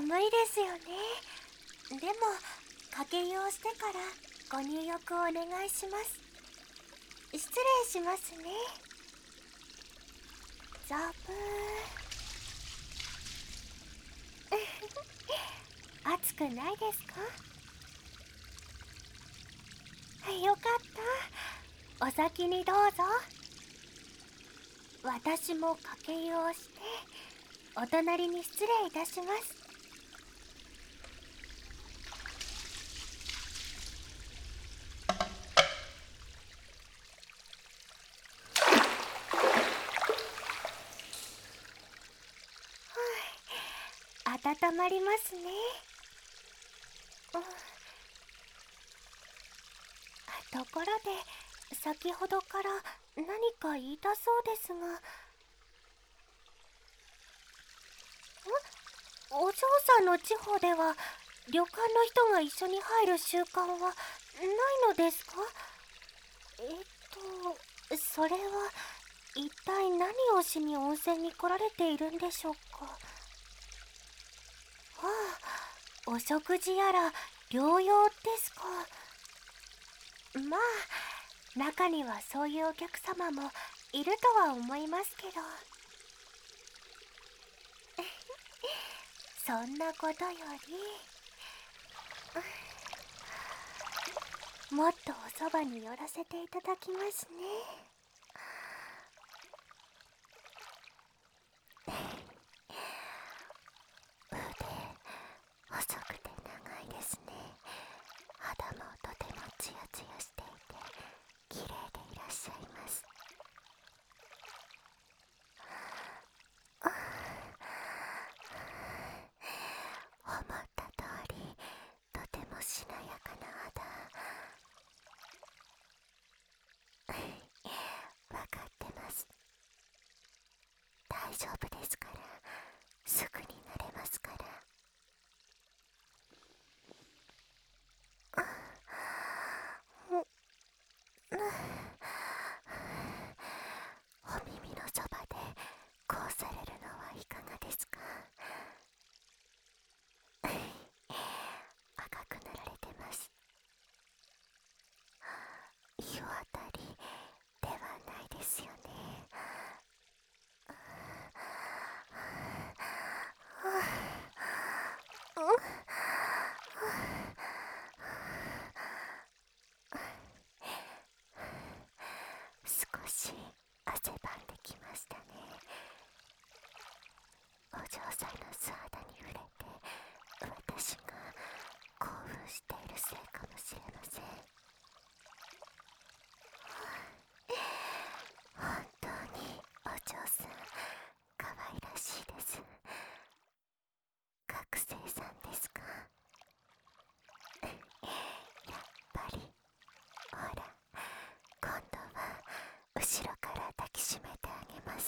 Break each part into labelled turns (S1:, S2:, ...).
S1: 寒いですよね。でも掛け湯をしてからご入浴をお願いします。失礼しますね。ザブー暑くないですか？よかった。お先にどうぞ。私も掛け湯をしてお隣に失礼いたします。温まりますね。ところで先ほどから何か言いたそうですが、お嬢さんの地方では旅館の人が一緒に入る習慣はないのですか？それは一体何をしに温泉に来られているんでしょうか？お食事やら療養ですか。まあ中にはそういうお客様もいるとは思いますけどそんなことよりもっとおそばに寄らせていただきますね。腕細くて長いですね。肌もとてもツヤツヤしていて綺麗でいらっしゃいます。思った通りとてもしなやかな肌。わかってます。大丈夫ですから、すぐに慣れますから。お耳のそばでこうされるのはいかがですか？赤くなられてます。湯あたりではないですよね。少し汗ばんできましたね。お嬢さんの素肌に触れて私が興奮しているせいかもしれません。本当にお嬢さん可愛らしいです。学生さんですか？やっぱり。ほら、今度は後ろから抱きしめてあげます。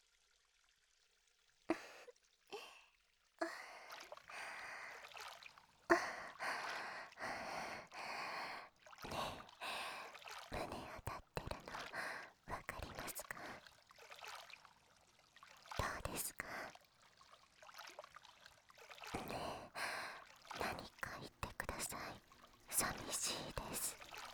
S1: ねえ、胸当たってるのわかりますか？どうですか？ねえ、何か言ってください。寂しいです。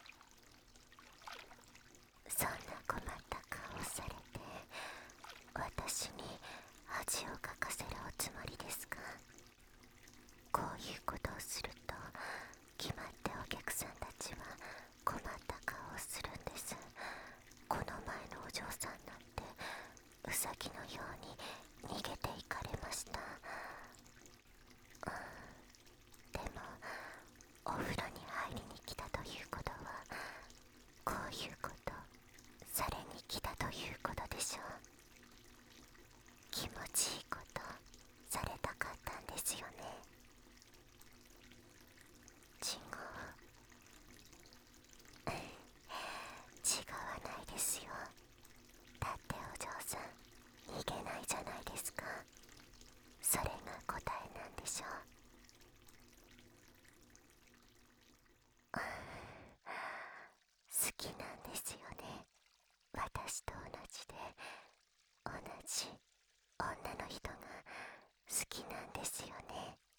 S1: そんな困った顔をされて私に恥をかかせるおつもりですか？こういうことをすると決まってお客さんたちは困った顔をするんです。この前のお嬢さんなんてウサギのように逃げていかれました。でもお風呂に入りに来たということはこういうことされに来たということでしょう。気持ちいいことされたかったんですよね。違わないですよ。だってお嬢さん逃げないじゃないですか。それが答えなんでしょう。好きなんですよね。私と同じで同じ女の人が好きなんですよね。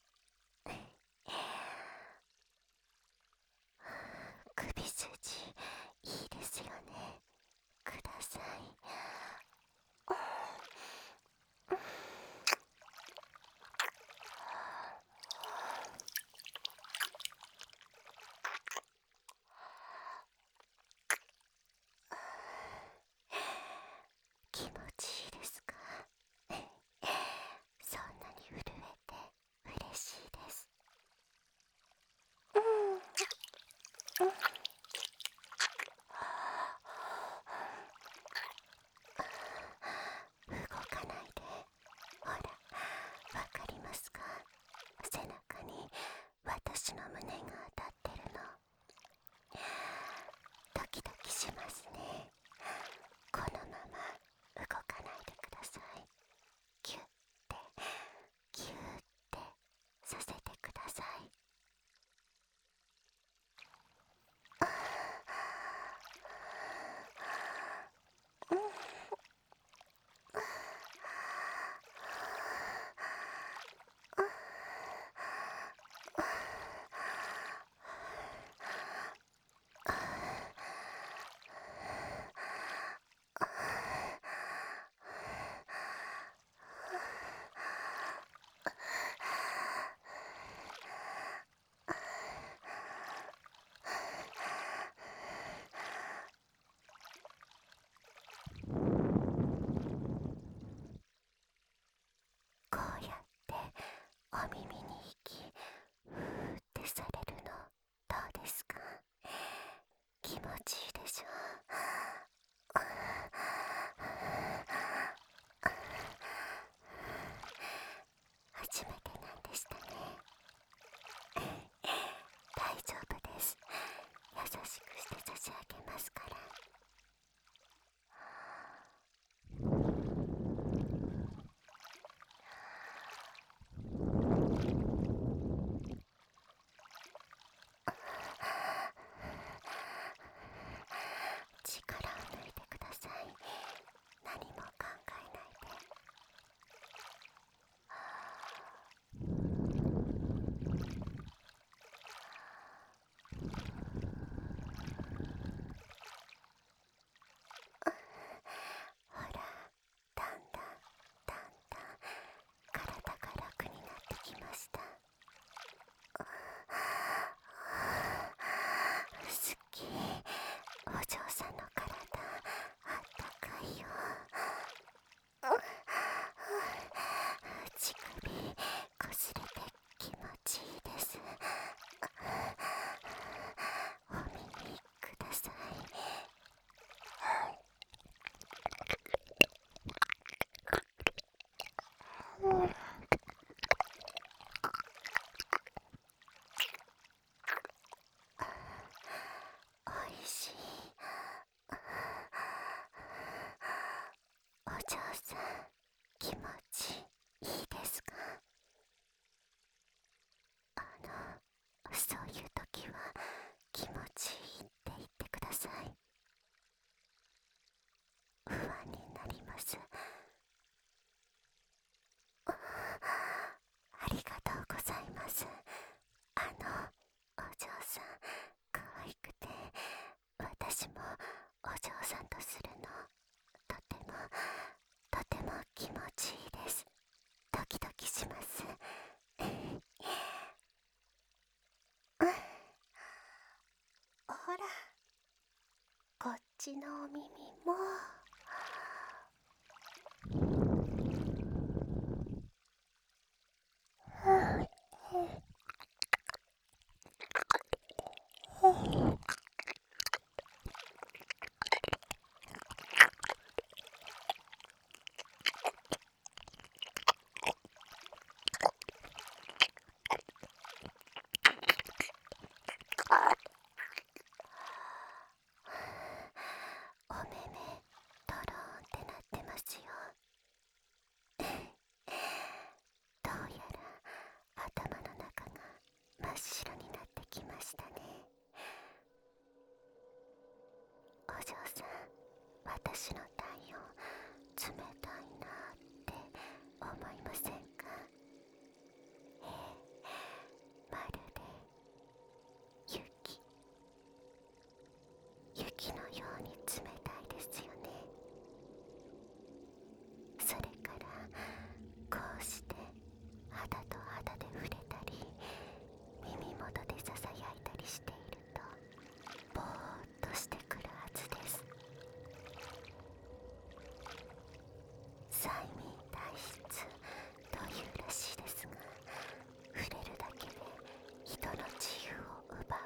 S1: ちいいでしょ初めてなんでしたね。大丈夫です。優しくして差し上げますから。力を抜いてください。何も考えないで。ほら、だんだん体が楽になってきました。すっきり。お嬢さんの体あったかいよ。乳首こすれて気持ちいいです。お耳ください。おいしい。お嬢さん、気持ちいいですか？そういう時は気持ちいいって言ってください。不安になります。ありがとうございます。お嬢さん、可愛くて、私もお嬢さんとするの、とても気持ちいいです。ドキドキします。ほら、こっちのお耳も。お目目ドローンってなってますよ。どうやら頭の中が真っ白になってきましたね。お嬢さん、私の体温冷たいなって思いませんか？まるで雪のように冷たいですよね。それからこうして肌と肌で触れたり、耳元でささやいたりしていると、ぼーっとしてくるはずです。催眠体質というらしいですが、触れるだけで人の自由を奪う。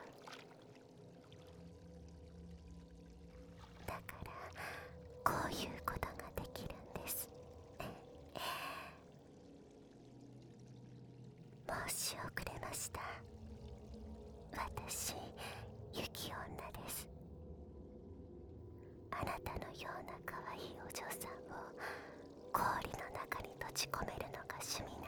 S1: だからこういうことができるんです。申し遅れました。私、雪女です。あなたのような可愛いお嬢さんを氷の中に閉じ込めるのが趣味